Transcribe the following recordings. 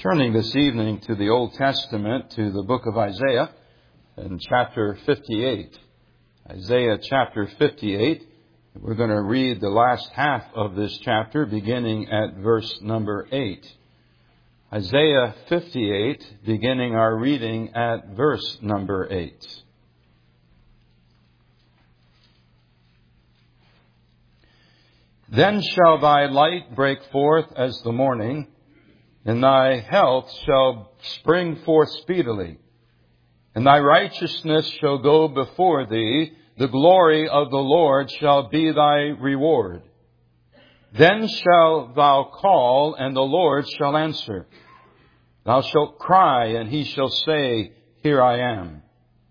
Turning this evening to the Old Testament, to the book of Isaiah, in chapter 58. Isaiah chapter 58. We're going to read the last half of this chapter, beginning at verse number 8. Isaiah 58, beginning our reading at verse number 8. Then shall thy light break forth as the morning, and thy health shall spring forth speedily, and thy righteousness shall go before thee. The glory of the Lord shall be thy reward. Then shalt thou call, and the Lord shall answer. Thou shalt cry, and he shall say, Here I am.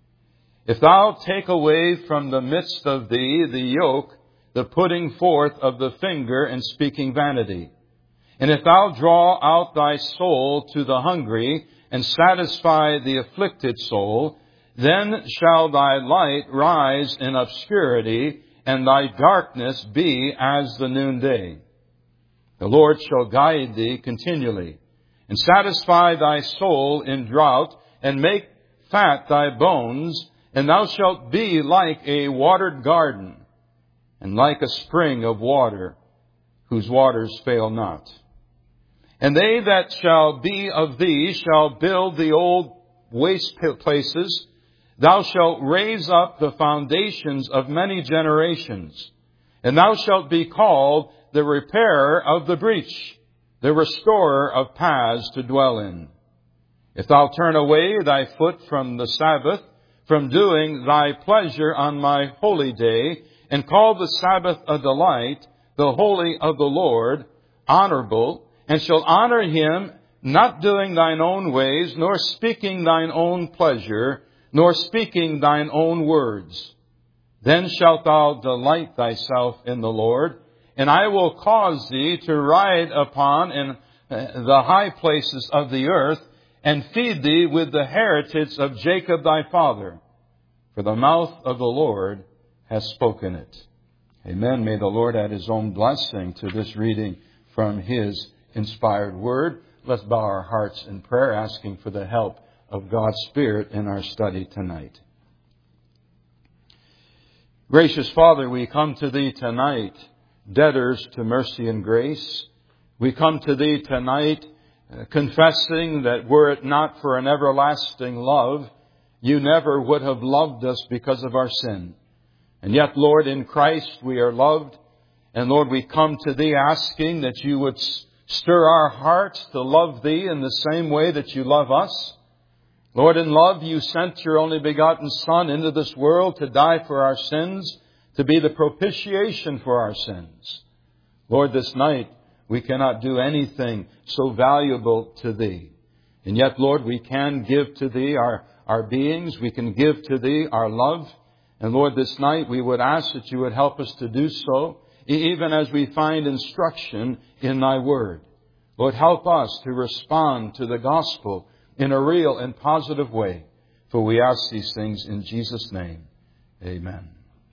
If thou take away from the midst of thee the yoke, the putting forth of the finger, and speaking vanity, and if thou draw out thy soul to the hungry, and satisfy the afflicted soul, then shall thy light rise in obscurity, and thy darkness be as the noonday. The Lord shall guide thee continually, and satisfy thy soul in drought, and make fat thy bones, and thou shalt be like a watered garden, and like a spring of water, whose waters fail not. And they that shall be of thee shall build the old waste places. Thou shalt raise up the foundations of many generations. And thou shalt be called the repairer of the breach, the restorer of paths to dwell in. If thou turn away thy foot from the Sabbath, from doing thy pleasure on my holy day, and call the Sabbath a delight, the holy of the Lord, honorable, and shall honor him, not doing thine own ways, nor speaking thine own pleasure, nor speaking thine own words. Then shalt thou delight thyself in the Lord, and I will cause thee to ride upon in the high places of the earth, and feed thee with the heritage of Jacob thy father. For the mouth of the Lord has spoken it. Amen. May the Lord add his own blessing to this reading from his inspired word. Let's bow our hearts in prayer, asking for the help of God's Spirit in our study tonight. Gracious Father, we come to Thee tonight, debtors to mercy and grace. We come to Thee tonight confessing that were it not for an everlasting love, You never would have loved us because of our sin. And yet, Lord, in Christ we are loved. And Lord, we come to Thee asking that You would stir our hearts to love Thee in the same way that You love us. Lord, in love, You sent Your only begotten Son into this world to die for our sins, to be the propitiation for our sins. Lord, this night we cannot do anything so valuable to Thee. And yet, Lord, we can give to Thee our beings. We can give to Thee our love. And Lord, this night we would ask that You would help us to do so, even as we find instruction in Thy Word. Lord, help us to respond to the gospel in a real and positive way. For we ask these things in Jesus' name. Amen.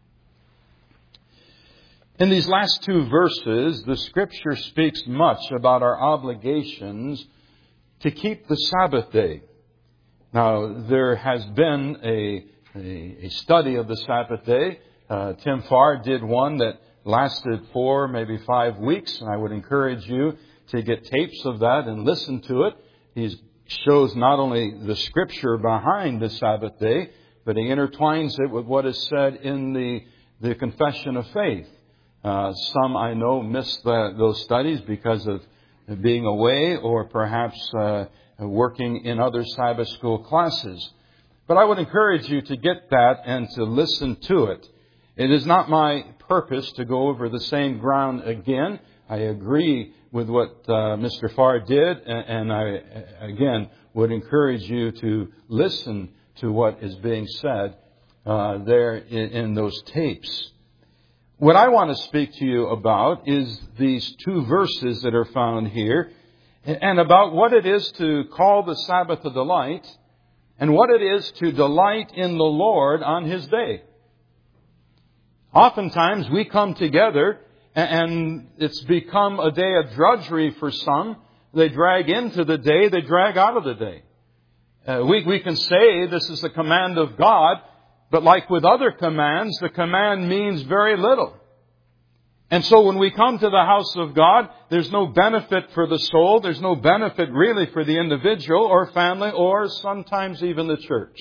In these last two verses, the Scripture speaks much about our obligations to keep the Sabbath day. Now, there has been a study of the Sabbath day. Tim Farr did one that lasted 4, maybe 5 weeks, and I would encourage you to get tapes of that and listen to it. He shows not only the Scripture behind the Sabbath day, but he intertwines it with what is said in the Confession of Faith. Some I know missed those studies because of being away or perhaps working in other Sabbath school classes. But I would encourage you to get that and to listen to it. It is not my purpose to go over the same ground again. I agree with what Mr. Farr did, and I, again, would encourage you to listen to what is being said there in those tapes. What I want to speak to you about is these two verses that are found here, and about what it is to call the Sabbath a delight, and what it is to delight in the Lord on His day. Oftentimes we come together and it's become a day of drudgery for some They drag into the day. They drag out of the day. We can say this is the command of God, but like with other commands, the command means very little. And so when we come to the house of God, there's no benefit for the soul. There's no benefit really for the individual or family or sometimes even the church.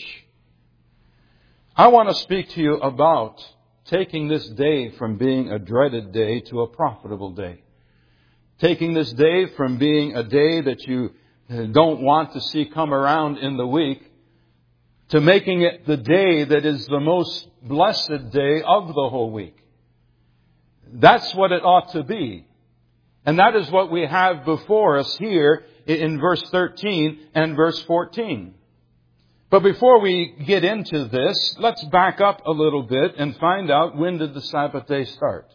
I want to speak to you about taking this day from being a dreaded day to a profitable day. Taking this day from being a day that you don't want to see come around in the week to making it the day that is the most blessed day of the whole week. That's what it ought to be. And that is what we have before us here in verse 13 and verse 14. But before we get into this, let's back up a little bit and find out, when did the Sabbath day start?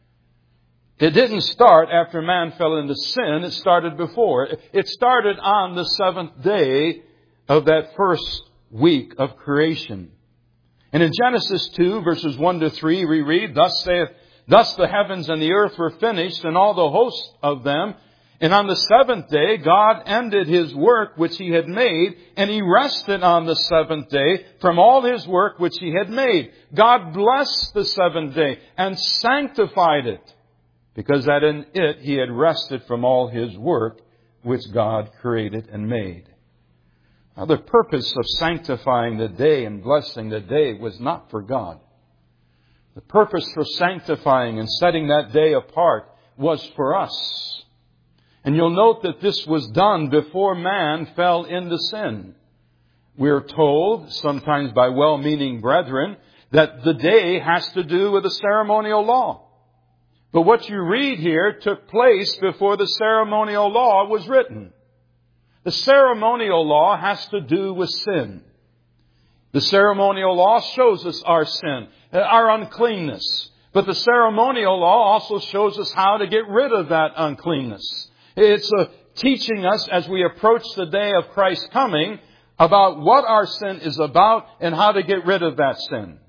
It didn't start after man fell into sin. It started before. It started on the seventh day of that first week of creation. And in Genesis 2, verses 1 to 3, we read, Thus the heavens and the earth were finished, and all the host of them. And on the seventh day, God ended His work which He had made, and He rested on the seventh day from all His work which He had made. God blessed the seventh day and sanctified it, because that in it He had rested from all His work which God created and made. Now, the purpose of sanctifying the day and blessing the day was not for God. The purpose for sanctifying and setting that day apart was for us. And you'll note that this was done before man fell into sin. We're told, sometimes by well-meaning brethren, that the day has to do with the ceremonial law. But what you read here took place before the ceremonial law was written. The ceremonial law has to do with sin. The ceremonial law shows us our sin, our uncleanness. But the ceremonial law also shows us how to get rid of that uncleanness. It's teaching us as we approach the day of Christ's coming about what our sin is about and how to get rid of that sin.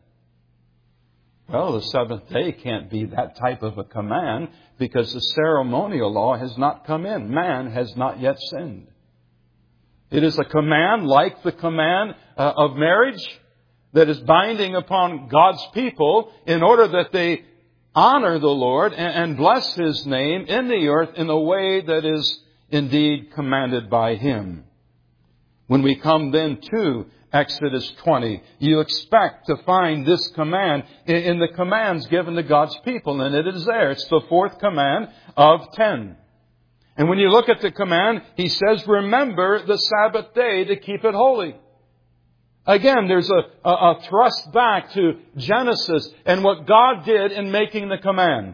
Well, the seventh day can't be that type of a command because the ceremonial law has not come in. Man has not yet sinned. It is a command like the command of marriage that is binding upon God's people in order that they honor the Lord and bless His name in the earth in a way that is indeed commanded by Him. When we come then to Exodus 20, you expect to find this command in the commands given to God's people, and it is there. It's the fourth command of 10. And when you look at the command, He says, remember the Sabbath day to keep it holy. Again, there's a thrust back to Genesis and what God did in making the command.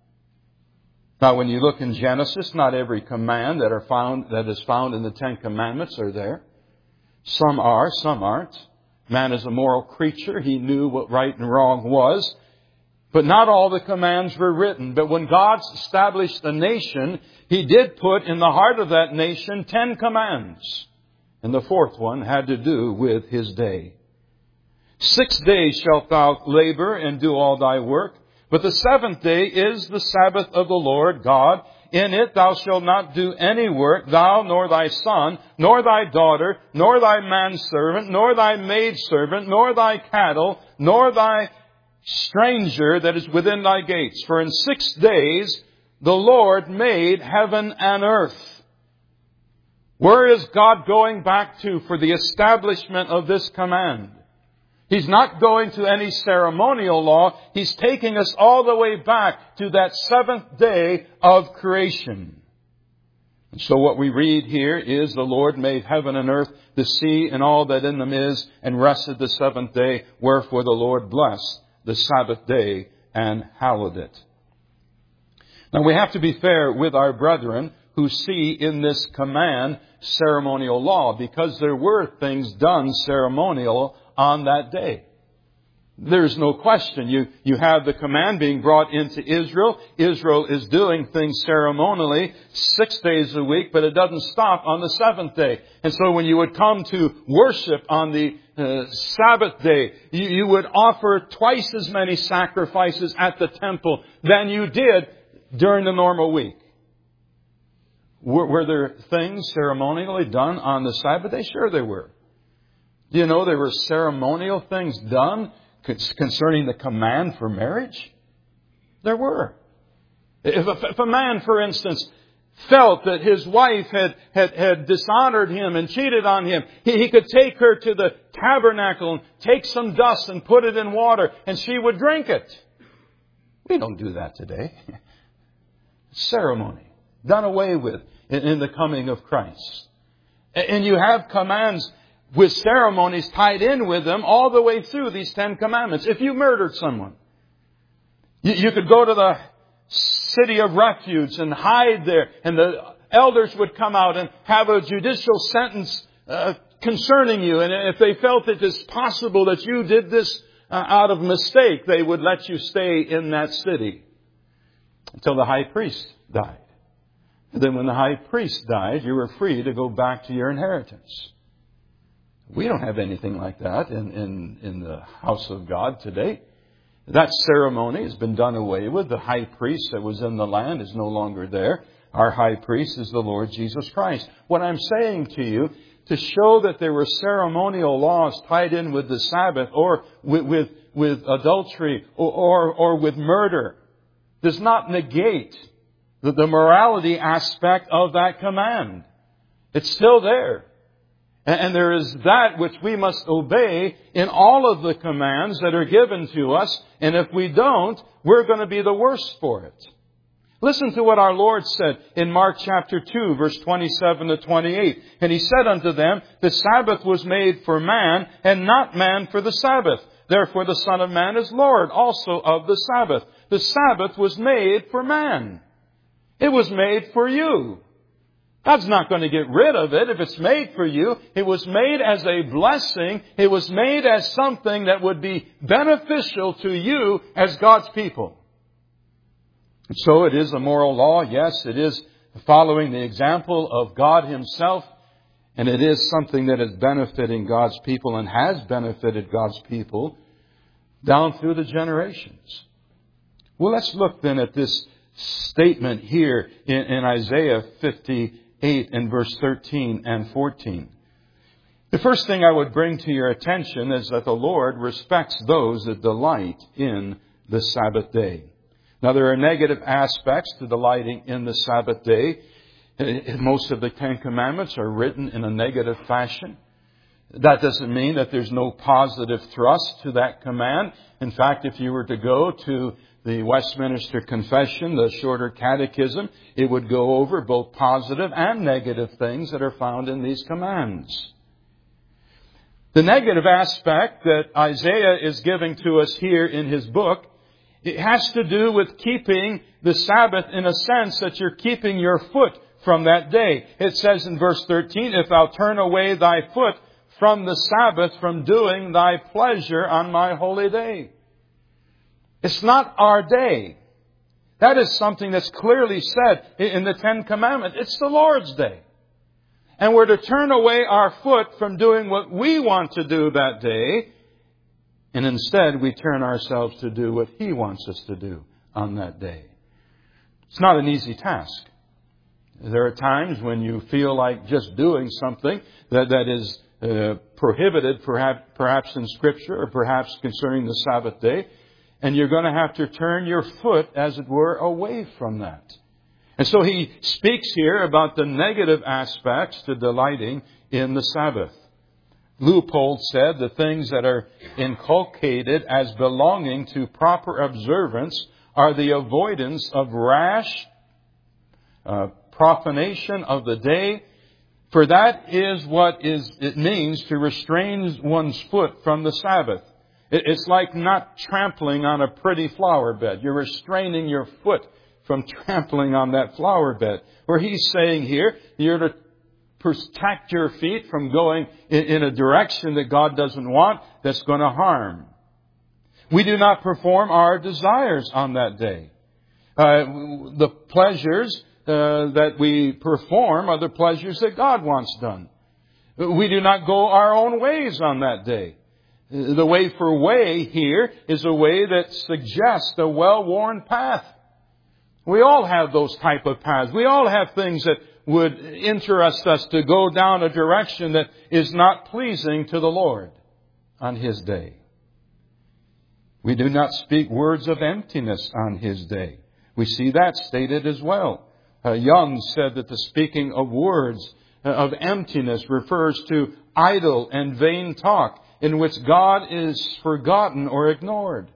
Now, when you look in Genesis, not every command that is found in the Ten Commandments are there. Some are, some aren't. Man is a moral creature. He knew what right and wrong was. But not all the commands were written. But when God established a nation, He did put in the heart of that nation 10 commands. And the fourth one had to do with His day. 6 days shalt thou labor and do all thy work. But the seventh day is the Sabbath of the Lord God. In it thou shalt not do any work, thou, nor thy son, nor thy daughter, nor thy manservant, nor thy maidservant, nor thy cattle, nor thy stranger that is within thy gates. For in 6 days the Lord made heaven and earth. Where is God going back to for the establishment of this command? He's not going to any ceremonial law. He's taking us all the way back to that seventh day of creation. And so what we read here is the Lord made heaven and earth, the sea and all that in them is, and rested the seventh day. Wherefore the Lord blessed the Sabbath day and hallowed it. Now we have to be fair with our brethren who see in this command ceremonial law, because there were things done ceremonial on that day. There's no question. You have the command being brought into Israel. Israel is doing things ceremonially 6 days a week, but it doesn't stop on the seventh day. And so when you would come to worship on the Sabbath day, you would offer twice as many sacrifices at the temple than you did during the normal week. Were there things ceremonially done on the Sabbath day? Sure there were. Do you know there were ceremonial things done concerning the command for marriage? There were. If a man, for instance, felt that his wife had dishonored him and cheated on him, he could take her to the tabernacle and take some dust and put it in water, and she would drink it. We don't do that today. Ceremony. Done away with in the coming of Christ. And you have commands with ceremonies tied in with them all the way through these 10 commandments. If you murdered someone, you could go to the city of refuge and hide there, and the elders would come out and have a judicial sentence concerning you. And if they felt it is possible that you did this out of mistake, they would let you stay in that city until the high priest died. And then when the high priest died, you were free to go back to your inheritance. We don't have anything like that in the house of God today. That ceremony has been done away with. The high priest that was in the land is no longer there. Our high priest is the Lord Jesus Christ. What I'm saying to you, to show that there were ceremonial laws tied in with the Sabbath or with adultery or with murder, does not negate the morality aspect of that command. It's still there. And there is that which we must obey in all of the commands that are given to us. And if we don't, we're going to be the worse for it. Listen to what our Lord said in Mark chapter 2, verse 27 to 28. And He said unto them, the Sabbath was made for man, and not man for the Sabbath. Therefore the Son of Man is Lord also of the Sabbath. The Sabbath was made for man. It was made for you. God's not going to get rid of it if it's made for you. It was made as a blessing. It was made as something that would be beneficial to you as God's people. And so it is a moral law. Yes, it is following the example of God Himself. And it is something that is benefiting God's people and has benefited God's people down through the generations. Well, let's look then at this statement here in Isaiah 58 and verse 13 and 14. The first thing I would bring to your attention is that the Lord respects those that delight in the Sabbath day. Now, there are negative aspects to delighting in the Sabbath day. Most of the 10 Commandments are written in a negative fashion. That doesn't mean that there's no positive thrust to that command. In fact, if you were to go to the Westminster Confession, the shorter catechism, it would go over both positive and negative things that are found in these commands. The negative aspect that Isaiah is giving to us here in his book, it has to do with keeping the Sabbath in a sense that you're keeping your foot from that day. It says in verse 13, if thou turn away thy foot from the Sabbath, from doing thy pleasure on my holy day. It's not our day. That is something that's clearly said in the 10 Commandments. It's the Lord's day. And we're to turn away our foot from doing what we want to do that day. And instead we turn ourselves to do what He wants us to do on that day. It's not an easy task. There are times when you feel like just doing something that is prohibited perhaps in Scripture or perhaps concerning the Sabbath day. And you're going to have to turn your foot, as it were, away from that. And so he speaks here about the negative aspects to delighting in the Sabbath. Leupold said the things that are inculcated as belonging to proper observance are the avoidance of rash profanation of the day. For that is what it means to restrain one's foot from the Sabbath. It's like not trampling on a pretty flower bed. You're restraining your foot from trampling on that flower bed. Where he's saying here, you're to protect your feet from going in a direction that God doesn't want, that's going to harm. We do not perform our desires on that day. The pleasures that we perform are the pleasures that God wants done. We do not go our own ways on that day. The way for way here is a way that suggests a well-worn path. We all have those type of paths. We all have things that would interest us to go down a direction that is not pleasing to the Lord on His day. We do not speak words of emptiness on His day. We see that stated as well. Young said that the speaking of words of emptiness refers to idle and vain talk in which God is forgotten or ignored.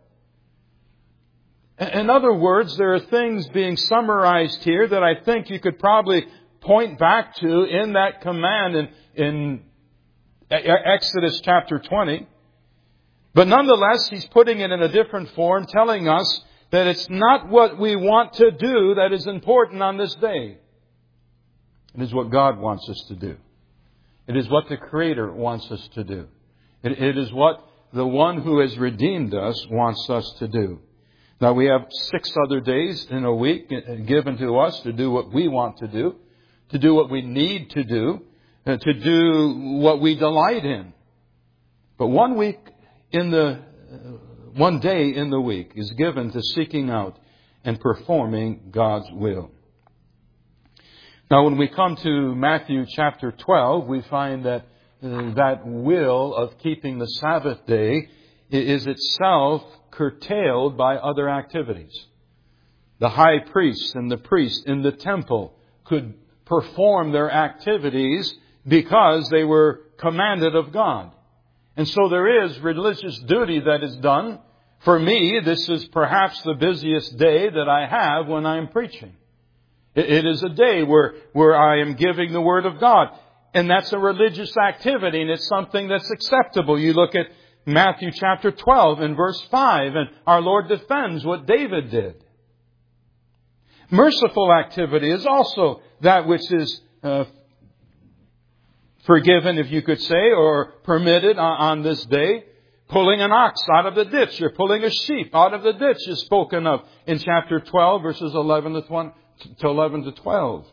In other words, there are things being summarized here that I think you could probably point back to in that command in Exodus chapter 20. But nonetheless, He's putting it in a different form, telling us that it's not what we want to do that is important on this day. It is what God wants us to do. It is what the Creator wants us to do. It is what the One who has redeemed us wants us to do. Now, we have 6 other days in a week given to us to do what we want to do what we need to do what we delight in. But one day in the week is given to seeking out and performing God's will. Now, when we come to Matthew chapter 12, we find that that will of keeping the Sabbath day is itself curtailed by other activities. The high priest and the priest in the temple could perform their activities because they were commanded of God. And so there is religious duty that is done. For me, this is perhaps the busiest day that I have when I'm preaching. It is a day where I am giving the Word of God. And that's a religious activity, and it's something that's acceptable. You look at Matthew chapter 12 and verse 5, and our Lord defends what David did. Merciful activity is also that which is forgiven, if you could say, or permitted on this day. Pulling an ox out of the ditch, or pulling a sheep out of the ditch is spoken of in chapter 12, verses 11 to 12.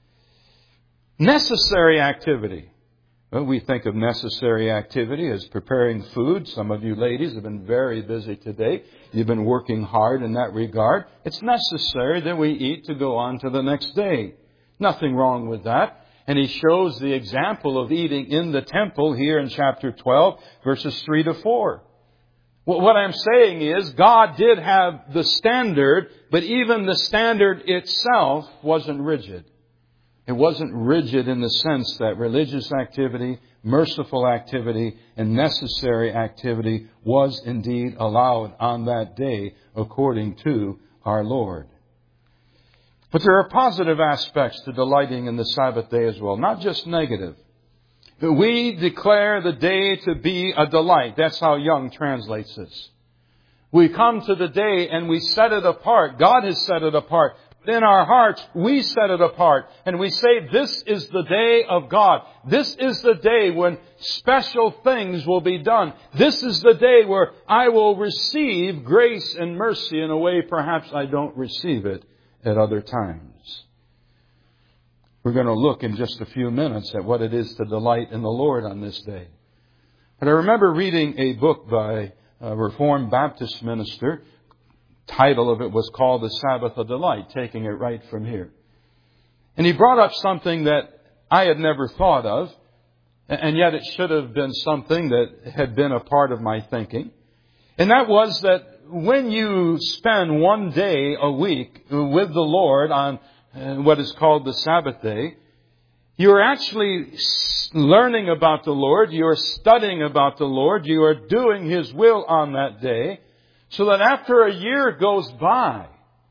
Necessary activity. Well, we think of necessary activity as preparing food. Some of you ladies have been very busy today. You've been working hard in that regard. It's necessary that we eat to go on to the next day. Nothing wrong with that. And He shows the example of eating in the temple here in chapter 12, verses 3 to 4. Well, what I'm saying is God did have the standard, but even the standard itself wasn't rigid. It wasn't rigid in the sense that religious activity, merciful activity, and necessary activity was indeed allowed on that day according to our Lord. But there are positive aspects to delighting in the Sabbath day as well, not just negative. We declare the day to be a delight. That's how Young translates this. We come to the day and we set it apart. God has set it apart. In our hearts, we set it apart. And we say, this is the day of God. This is the day when special things will be done. This is the day where I will receive grace and mercy in a way perhaps I don't receive it at other times. We're going to look in just a few minutes at what it is to delight in the Lord on this day. But I remember reading a book by a Reformed Baptist minister. Title of it was called The Sabbath of Delight, taking it right from here. And he brought up something that I had never thought of, and yet it should have been something that had been a part of my thinking. And that was that when you spend one day a week with the Lord on what is called the Sabbath day, you're actually learning about the Lord, you're studying about the Lord, you are doing His will on that day, so that after a year goes by,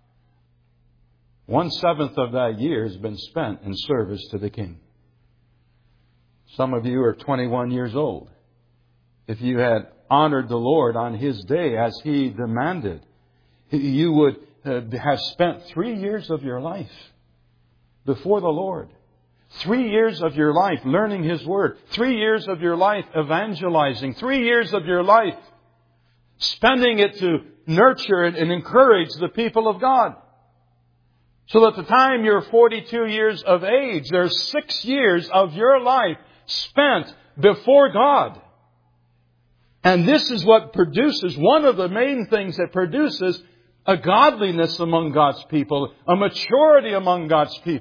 1/7 of that year has been spent in service to the King. Some of you are 21 years old. If you had honored the Lord on His day as He demanded, you would have spent 3 years of your life before the Lord. 3 years of your life learning His Word. 3 years of your life evangelizing. 3 years of your life spending it to nurture and encourage the people of God. So that the time you're 42 years of age, there's 6 years of your life spent before God. And this is what produces, one of the main things that produces a godliness among God's people, a maturity among God's people.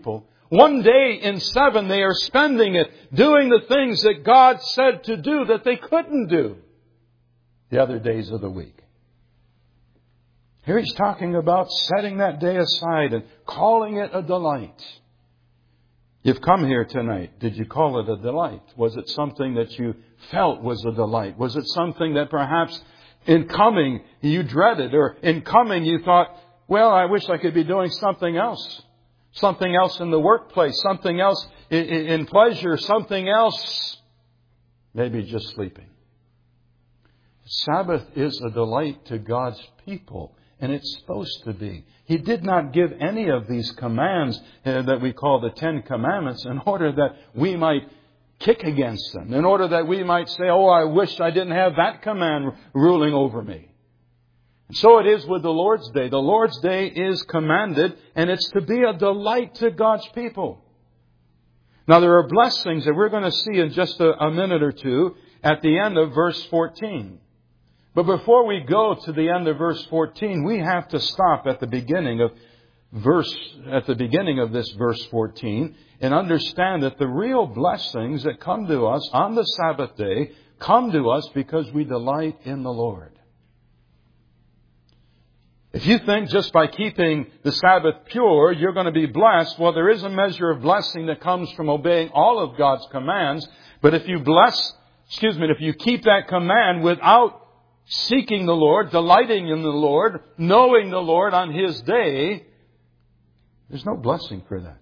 One day in 7, they are spending it doing the things that God said to do that they couldn't do the other days of the week. Here He's talking about setting that day aside and calling it a delight. You've come here tonight. Did you call it a delight? Was it something that you felt was a delight? Was it something that perhaps in coming you dreaded, or in coming you thought, well, I wish I could be doing something else. Something else in the workplace, something else in pleasure, something else, maybe just sleeping. Sabbath is a delight to God's people, and it's supposed to be. He did not give any of these commands that we call the 10 Commandments in order that we might kick against them, in order that we might say, oh, I wish I didn't have that command ruling over me. And so it is with the Lord's Day. The Lord's Day is commanded, and it's to be a delight to God's people. Now, there are blessings that we're going to see in just a minute or two at the end of verse 14. But before we go to the end of verse 14, we have to stop at the beginning of this verse 14 and understand that the real blessings that come to us on the Sabbath day come to us because we delight in the Lord. If you think just by keeping the Sabbath pure, you're going to be blessed, well, there is a measure of blessing that comes from obeying all of God's commands. But if you keep that command without seeking the Lord, delighting in the Lord, knowing the Lord on His day, there's no blessing for that.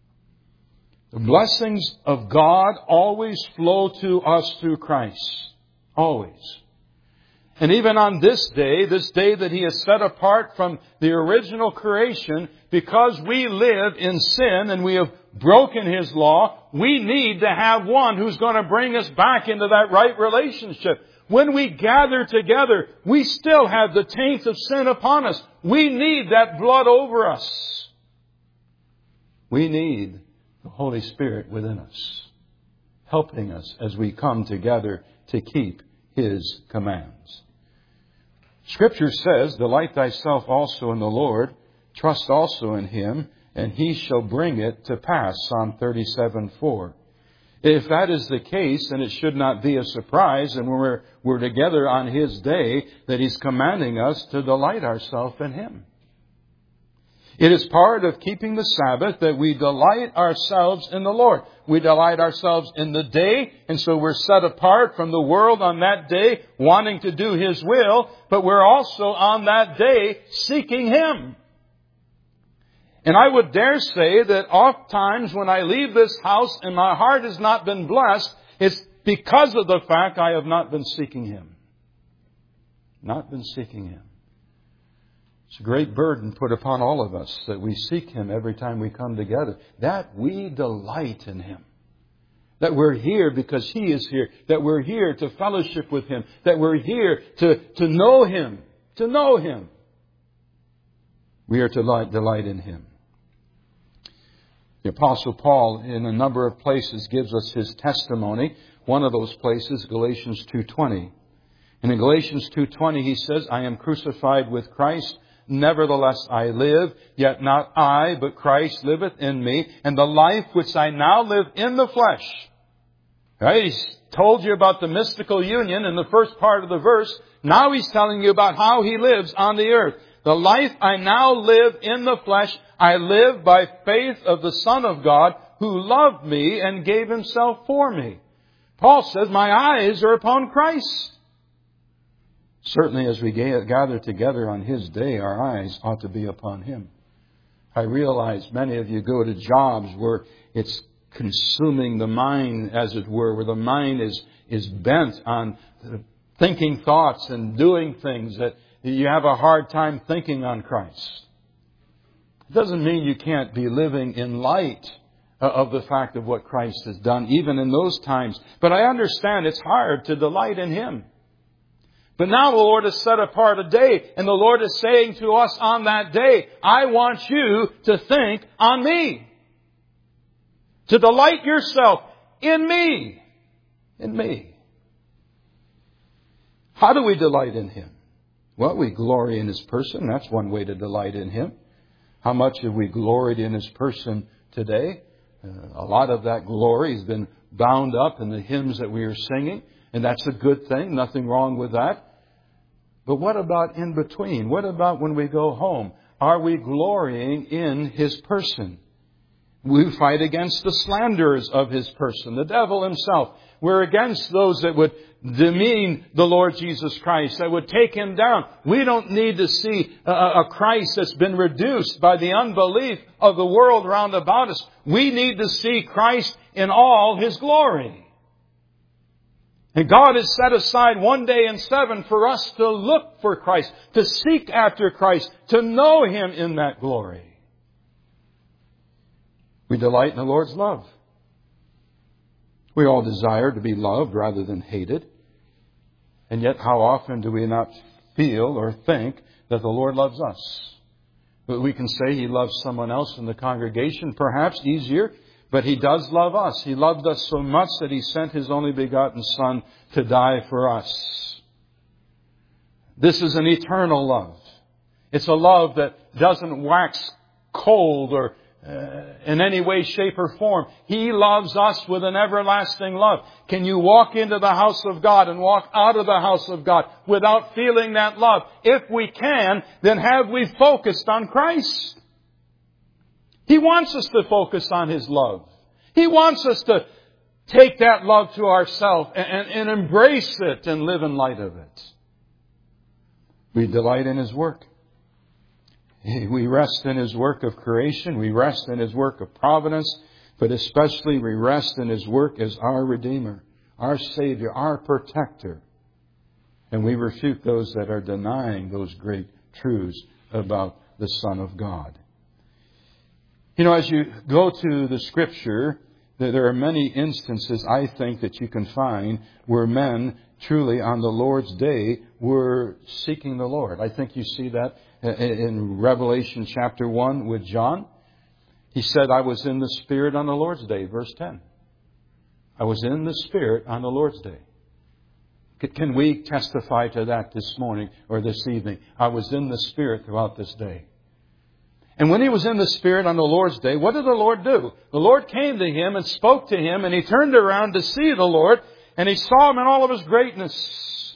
The blessings of God always flow to us through Christ. Always. And even on this day that He has set apart from the original creation, because we live in sin and we have broken His law, we need to have one who's going to bring us back into that right relationship. When we gather together, we still have the taint of sin upon us. We need that blood over us. We need the Holy Spirit within us, helping us as we come together to keep His commands. Scripture says, delight thyself also in the Lord, trust also in Him, and He shall bring it to pass. Psalm 37:4. If that is the case, then it should not be a surprise, and when we're together on His day, that He's commanding us to delight ourselves in Him. It is part of keeping the Sabbath that we delight ourselves in the Lord. We delight ourselves in the day, and so we're set apart from the world on that day, wanting to do His will, but we're also on that day seeking Him. And I would dare say that oft times when I leave this house and my heart has not been blessed, it's because of the fact I have not been seeking Him. Not been seeking Him. It's a great burden put upon all of us that we seek Him every time we come together. That we delight in Him. That we're here because He is here. That we're here to fellowship with Him. That we're here to know Him. To know Him. We are to delight in Him. The Apostle Paul, in a number of places, gives us his testimony. One of those places, Galatians 2:20. And in Galatians 2:20 he says, I am crucified with Christ. Nevertheless I live, yet not I, but Christ liveth in me. And the life which I now live in the flesh. Right? He's told you about the mystical union in the first part of the verse. Now he's telling you about how he lives on the earth. The life I now live in the flesh, I live by faith of the Son of God, who loved me and gave Himself for me. Paul says, my eyes are upon Christ. Certainly as we gather together on His day, our eyes ought to be upon Him. I realize many of you go to jobs where it's consuming the mind, as it were, where the mind is bent on thinking thoughts and doing things that you have a hard time thinking on Christ. It doesn't mean you can't be living in light of the fact of what Christ has done, even in those times. But I understand it's hard to delight in Him. But now the Lord has set apart a day, and the Lord is saying to us on that day, I want you to think on me. To delight yourself in me. In me. How do we delight in Him? Well, we glory in His person. That's one way to delight in Him. How much have we gloried in His person today? A lot of that glory has been bound up in the hymns that we are singing, and that's a good thing. Nothing wrong with that. But what about in between? What about when we go home? Are we glorying in His person? We fight against the slanderers of His person, the devil himself. We're against those that would demean the Lord Jesus Christ, that would take Him down. We don't need to see a Christ that's been reduced by the unbelief of the world round about us. We need to see Christ in all His glory. And God has set aside one day in 7 for us to look for Christ, to seek after Christ, to know Him in that glory. We delight in the Lord's love. We all desire to be loved rather than hated. And yet how often do we not feel or think that the Lord loves us? But we can say He loves someone else in the congregation, perhaps easier. But He does love us. He loved us so much that He sent His only begotten Son to die for us. This is an eternal love. It's a love that doesn't wax cold or in any way, shape, or form. He loves us with an everlasting love. Can you walk into the house of God and walk out of the house of God without feeling that love? If we can, then have we focused on Christ? He wants us to focus on His love. He wants us to take that love to ourselves and embrace it and live in light of it. We delight in His work. We rest in His work of creation. We rest in His work of providence. But especially we rest in His work as our Redeemer, our Savior, our Protector. And we refute those that are denying those great truths about the Son of God. You know, as you go to the Scripture, there are many instances, I think, that you can find where men truly on the Lord's day were seeking the Lord. I think you see that in Revelation chapter 1 with John. He said, I was in the Spirit on the Lord's day, verse 10. I was in the Spirit on the Lord's day. Can we testify to that this morning or this evening? I was in the Spirit throughout this day. And when he was in the Spirit on the Lord's day, what did the Lord do? The Lord came to him and spoke to him, and he turned around to see the Lord, and he saw Him in all of His greatness.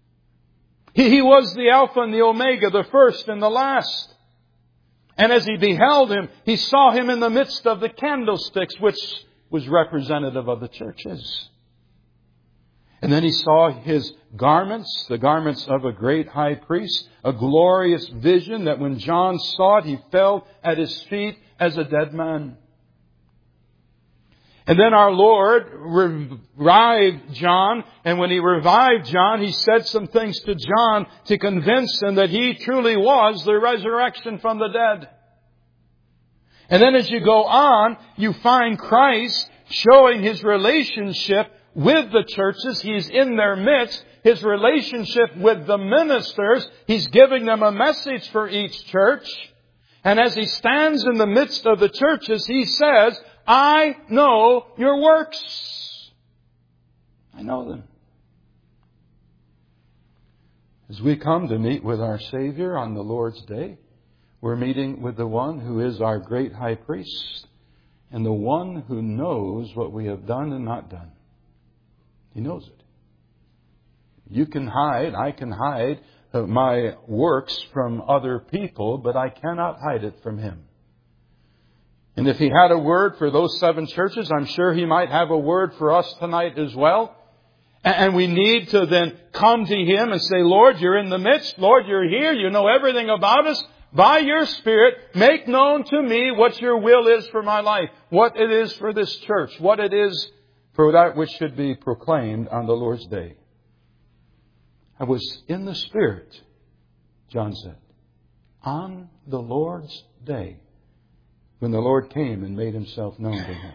He was the Alpha and the Omega, the first and the last. And as he beheld Him, he saw Him in the midst of the candlesticks, which was representative of the churches. And then he saw His garments, the garments of a great high priest, a glorious vision that when John saw it, he fell at His feet as a dead man. And then our Lord revived John, and when He revived John, He said some things to John to convince him that He truly was the resurrection from the dead. And then as you go on, you find Christ showing His relationship with the churches. He's in their midst. His relationship with the ministers. He's giving them a message for each church. And as He stands in the midst of the churches, He says, I know your works. I know them. As we come to meet with our Savior on the Lord's day, we're meeting with the one who is our great high priest and the one who knows what we have done and not done. He knows it. You can hide, I can hide my works from other people, but I cannot hide it from Him. And if He had a word for those 7 churches, I'm sure He might have a word for us tonight as well. And we need to then come to Him and say, Lord, You're in the midst. Lord, You're here. You know everything about us. By Your Spirit, make known to me what Your will is for my life, what it is for this church, what it is for that which should be proclaimed on the Lord's day. I was in the Spirit, John said, on the Lord's day, when the Lord came and made Himself known to him.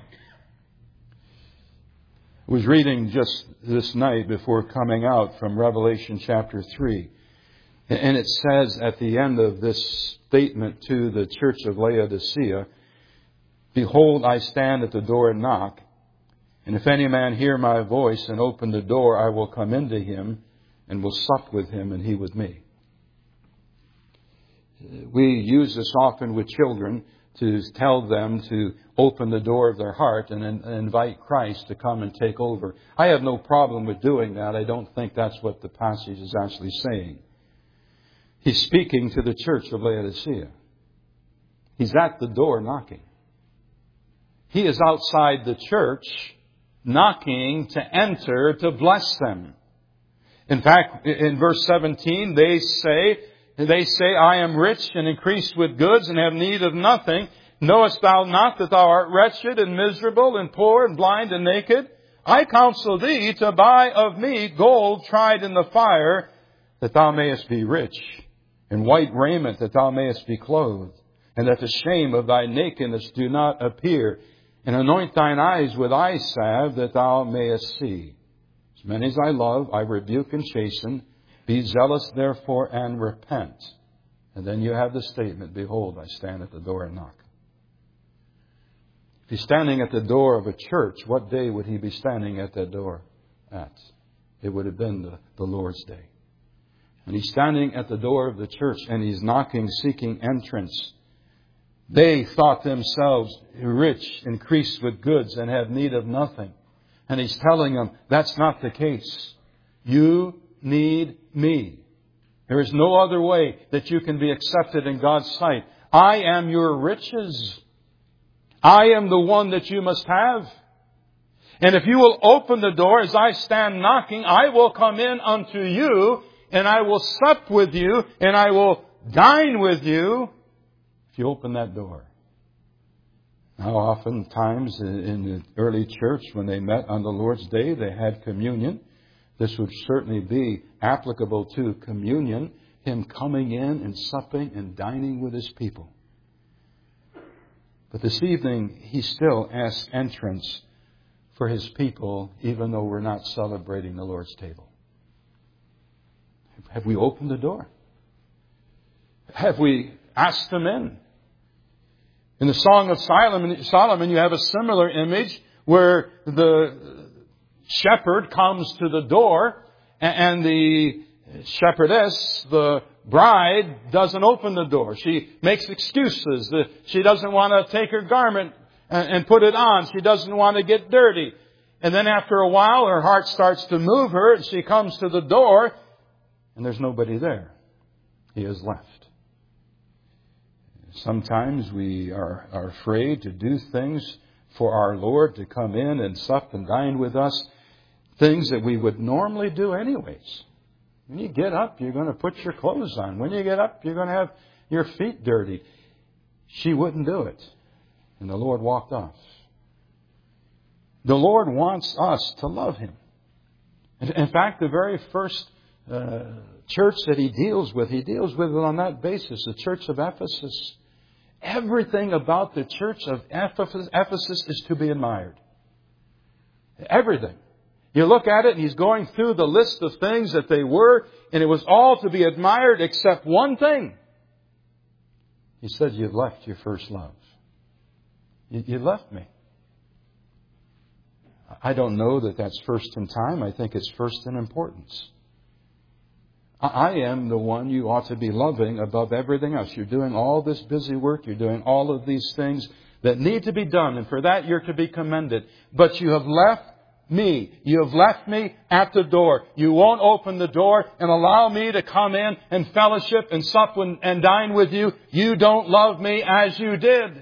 I was reading just this night before coming out from Revelation chapter 3. And it says at the end of this statement to the church of Laodicea, Behold, I stand at the door and knock. And if any man hear my voice and open the door, I will come into him and will sup with him and he with me. We use this often with children to tell them to open the door of their heart and invite Christ to come and take over. I have no problem with doing that. I don't think that's what the passage is actually saying. He's speaking to the church of Laodicea. He's at the door knocking. He is outside the church knocking to enter to bless them. In fact, in verse 17, they say, I am rich and increased with goods and have need of nothing. Knowest thou not that thou art wretched and miserable and poor and blind and naked? I counsel thee to buy of me gold tried in the fire, that thou mayest be rich, and white raiment, that thou mayest be clothed, and that the shame of thy nakedness do not appear, and anoint thine eyes with eye salve, that thou mayest see. As many as I love, I rebuke and chasten. Be zealous, therefore, and repent. And then you have the statement, behold, I stand at the door and knock. If he's standing at the door of a church, what day would he be standing at that door at? It would have been the Lord's day. And he's standing at the door of the church and he's knocking, seeking entrance. They thought themselves rich, increased with goods, and have need of nothing. And he's telling them, that's not the case. You need me. There is no other way that you can be accepted in God's sight. I am your riches. I am the one that you must have. And if you will open the door as I stand knocking, I will come in unto you, and I will sup with you, and I will dine with you, if you open that door. Now, oftentimes in the early church, when they met on the Lord's Day, they had communion. This would certainly be applicable to communion, Him coming in and supping and dining with His people. But this evening, He still asks entrance for His people, even though we're not celebrating the Lord's table. Have we opened the door? Have we asked Him in? In the Song of Solomon, you have a similar image where the shepherd comes to the door and the shepherdess, the bride, doesn't open the door. She makes excuses. She doesn't want to take her garment and put it on. She doesn't want to get dirty. And then after a while, her heart starts to move her and she comes to the door and there's nobody there. He has left. Sometimes we are afraid to do things for our Lord, to come in and sup and dine with us, things that we would normally do anyways. When you get up, you're going to put your clothes on. When you get up, you're going to have your feet dirty. She wouldn't do it. And the Lord walked off. The Lord wants us to love Him. In fact, the very first church that He deals with it on that basis, the church of Ephesus. Everything about the church of Ephesus is to be admired. Everything. You look at it and He's going through the list of things that they were, and it was all to be admired except one thing. He said, you've left your first love. You left me. I don't know that that's first in time. I think it's first in importance. I am the one you ought to be loving above everything else. You're doing all this busy work. You're doing all of these things that need to be done. And for that, you're to be commended. But you have left me. You have left me at the door. You won't open the door and allow me to come in and fellowship and sup and dine with you. You don't love me as you did.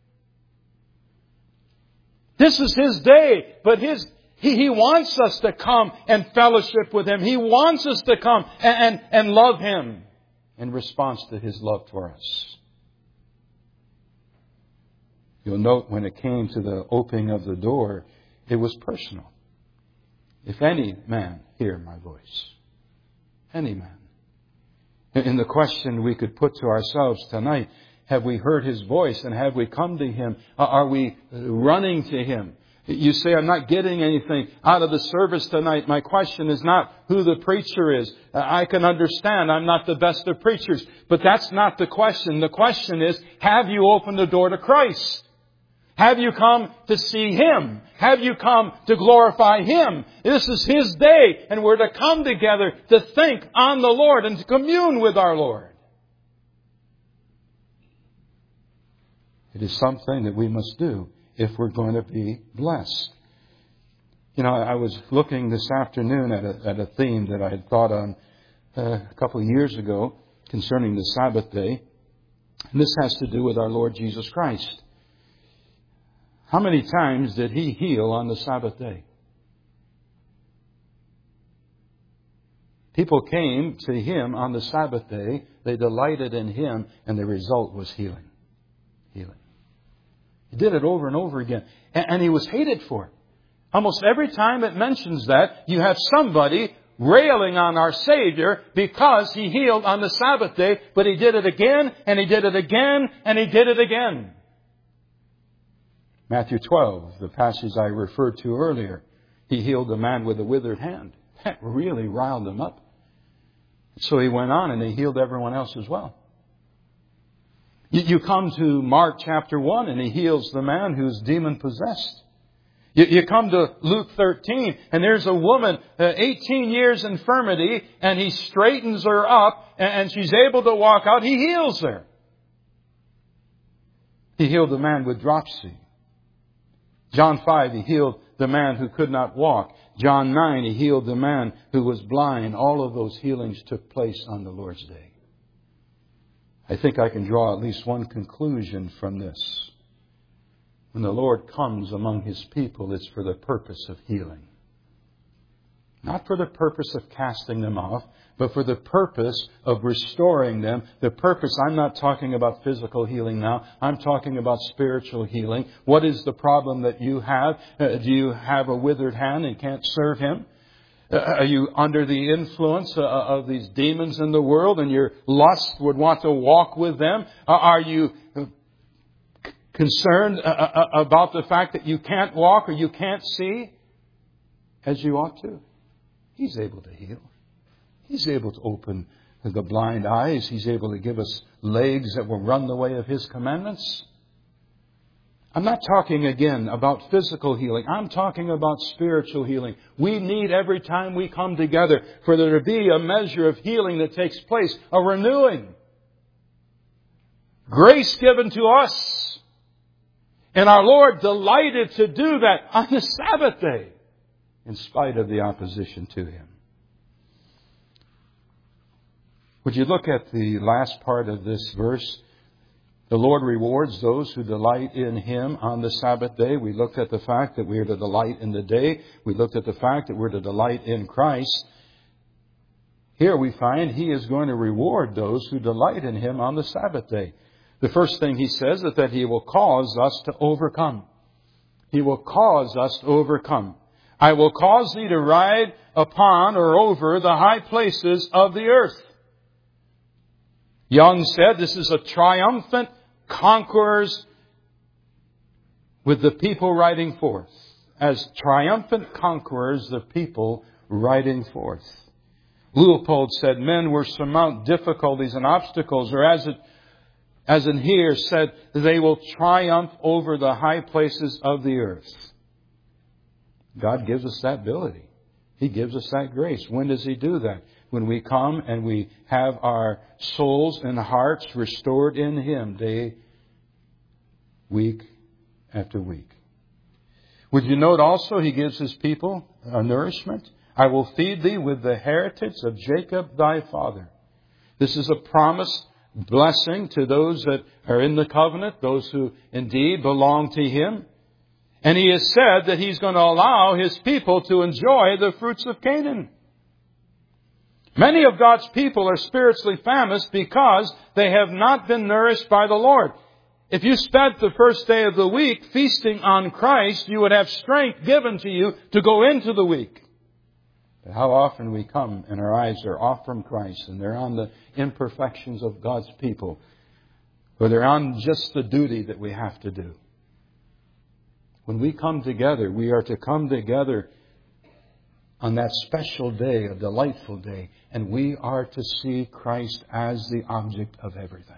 This is His day, but He wants us to come and fellowship with Him. He wants us to come and love Him in response to His love for us. You'll note when it came to the opening of the door, it was personal. If any man hear my voice. Any man. In the question we could put to ourselves tonight, have we heard His voice and have we come to Him? Are we running to Him? You say, I'm not getting anything out of the service tonight. My question is not who the preacher is. I can understand I'm not the best of preachers. But that's not the question. The question is, have you opened the door to Christ? Have you come to see Him? Have you come to glorify Him? This is His day, and we're to come together to think on the Lord and to commune with our Lord. It is something that we must do if we're going to be blessed. You know, I was looking this afternoon at a theme that I had thought on a couple of years ago concerning the Sabbath day. And this has to do with our Lord Jesus Christ. How many times did He heal on the Sabbath day? People came to Him on the Sabbath day. They delighted in Him, and the result was healing. Healing. He did it over and over again. And He was hated for it. Almost every time it mentions that, you have somebody railing on our Savior because He healed on the Sabbath day, but He did it again, and He did it again, and He did it again. Matthew 12, the passage I referred to earlier, He healed a man with a withered hand. That really riled him up. So He went on and He healed everyone else as well. You come to Mark chapter 1 and He heals the man who's demon-possessed. You come to Luke 13 and there's a woman, 18 years infirmity, and He straightens her up and she's able to walk out. He heals her. He healed the man with dropsy. John 5, He healed the man who could not walk. John 9, He healed the man who was blind. All of those healings took place on the Lord's day. I think I can draw at least one conclusion from this. When the Lord comes among His people, it's for the purpose of healing. Not for the purpose of casting them off, but for the purpose of restoring them. The purpose, I'm not talking about physical healing now. I'm talking about spiritual healing. What is the problem that you have? Do you have a withered hand and can't serve Him? Are you under the influence of these demons in the world and your lust would want to walk with them? Are you concerned about the fact that you can't walk or you can't see as you ought to? He's able to heal. He's able to open the blind eyes. He's able to give us legs that will run the way of His commandments. I'm not talking again about physical healing. I'm talking about spiritual healing. We need every time we come together for there to be a measure of healing that takes place, a renewing. Grace given to us. And our Lord delighted to do that on the Sabbath day, in spite of the opposition to Him. Would you look at the last part of this verse? The Lord rewards those who delight in Him on the Sabbath day. We looked at the fact that we are to delight in the day. We looked at the fact that we're to delight in Christ. Here we find He is going to reward those who delight in Him on the Sabbath day. The first thing He says is that He will cause us to overcome. He will cause us to overcome. I will cause thee to ride upon or over the high places of the earth. Young said this is a triumphant conquerors with the people riding forth. As triumphant conquerors, the people riding forth. Leopold said men will surmount difficulties and obstacles, or as in here said, they will triumph over the high places of the earth. God gives us that ability. He gives us that grace. When does He do that? When we come and we have our souls and hearts restored in Him day, week after week. Would you note also He gives His people a nourishment? I will feed thee with the heritage of Jacob thy father. This is a promised blessing to those that are in the covenant, those who indeed belong to Him. And He has said that He's going to allow His people to enjoy the fruits of Canaan. Many of God's people are spiritually famished because they have not been nourished by the Lord. If you spent the first day of the week feasting on Christ, you would have strength given to you to go into the week. But how often we come and our eyes are off from Christ and they're on the imperfections of God's people, or they're on just the duty that we have to do. When we come together, we are to come together on that special day, a delightful day, and we are to see Christ as the object of everything.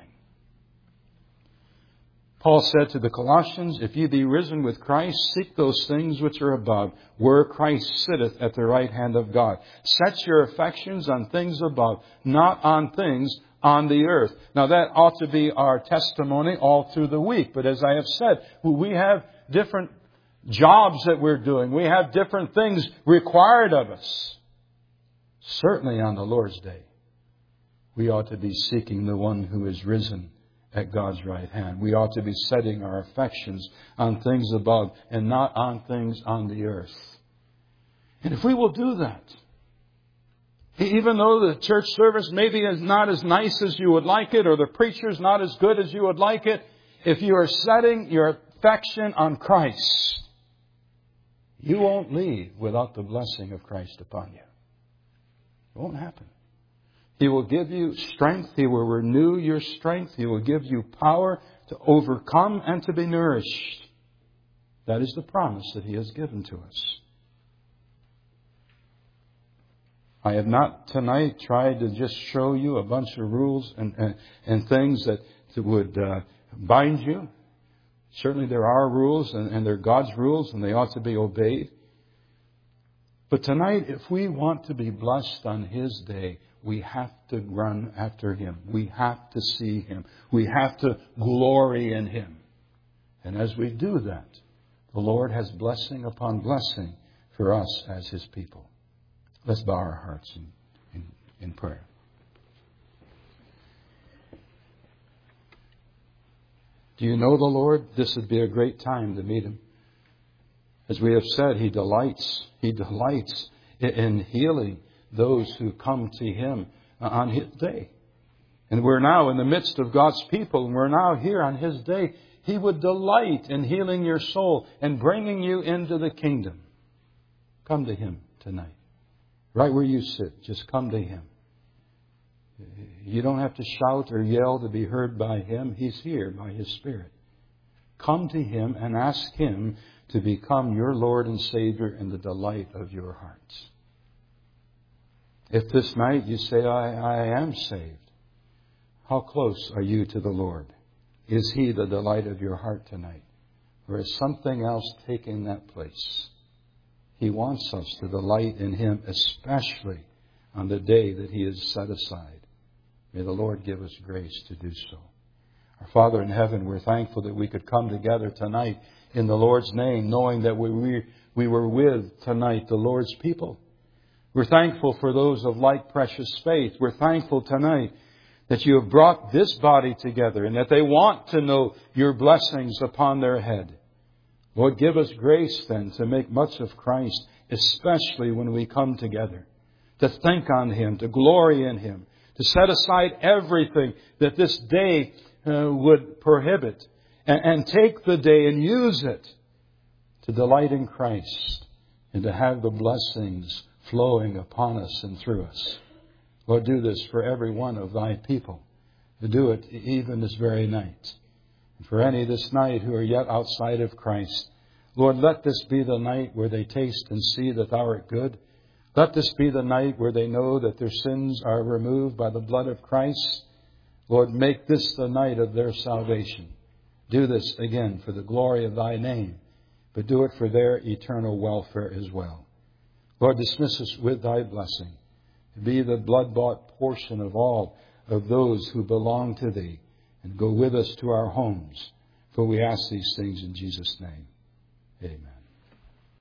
Paul said to the Colossians, if ye be risen with Christ, seek those things which are above, where Christ sitteth at the right hand of God. Set your affections on things above, not on things on the earth. Now that ought to be our testimony all through the week. But as I have said, we have different jobs that we're doing. We have different things required of us. Certainly on the Lord's Day, we ought to be seeking the one who is risen at God's right hand. We ought to be setting our affections on things above and not on things on the earth. And if we will do that, even though the church service maybe is not as nice as you would like it, or the preacher's not as good as you would like it, if you are setting your affection on Christ, you won't leave without the blessing of Christ upon you. It won't happen. He will give you strength. He will renew your strength. He will give you power to overcome and to be nourished. That is the promise that He has given to us. I have not tonight tried to just show you a bunch of rules and things that would bind you. Certainly there are rules and they're God's rules and they ought to be obeyed. But tonight, if we want to be blessed on His day, we have to run after Him. We have to see Him. We have to glory in Him. And as we do that, the Lord has blessing upon blessing for us as His people. Let's bow our hearts in prayer. Do you know the Lord? This would be a great time to meet Him. As we have said, He delights in healing those who come to Him on His day. And we're now in the midst of God's people, and we're now here on His day. He would delight in healing your soul and bringing you into the kingdom. Come to Him tonight. Right where you sit, just come to Him. You don't have to shout or yell to be heard by Him. He's here by His Spirit. Come to Him and ask Him to become your Lord and Savior and the delight of your hearts. If this night you say, I am saved, how close are you to the Lord? Is He the delight of your heart tonight? Or is something else taking that place? He wants us to delight in Him, especially on the day that He has set aside. May the Lord give us grace to do so. Our Father in heaven, we're thankful that we could come together tonight in the Lord's name, knowing that we were with tonight the Lord's people. We're thankful for those of like precious faith. We're thankful tonight that You have brought this body together and that they want to know Your blessings upon their head. Lord, give us grace then to make much of Christ, especially when we come together, to think on Him, to glory in Him, to set aside everything that this day would prohibit, and take the day and use it to delight in Christ and to have the blessings flowing upon us and through us. Lord, do this for every one of Thy people. Do it even this very night. And for any this night who are yet outside of Christ, Lord, let this be the night where they taste and see that Thou art good. Let this be the night where they know that their sins are removed by the blood of Christ. Lord, make this the night of their salvation. Do this again for the glory of Thy name, but do it for their eternal welfare as well. Lord, dismiss us with Thy blessing. Be the blood-bought portion of all of those who belong to Thee, and go with us to our homes. For we ask these things in Jesus' name. Amen.